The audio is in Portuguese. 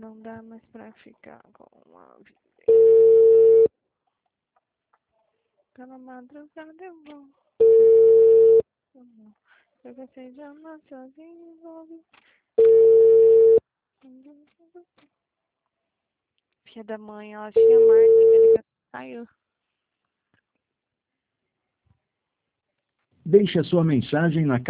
Não dá mais pra ficar com uma vida. Pela madrugada eu vou. Eu gostei de amar sozinho, envolve. Filha da mãe, ela tinha marca, saiu. Deixe a sua mensagem na